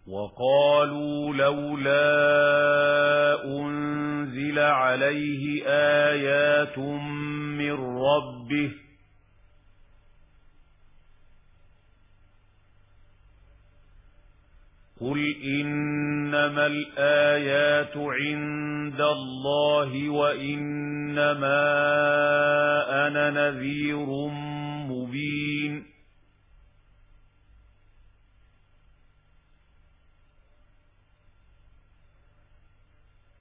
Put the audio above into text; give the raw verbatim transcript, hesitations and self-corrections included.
وقالوا لولا أنزل عليه آيات من ربه قل إنما الآيات عند الله وإنما أنا نذير مبين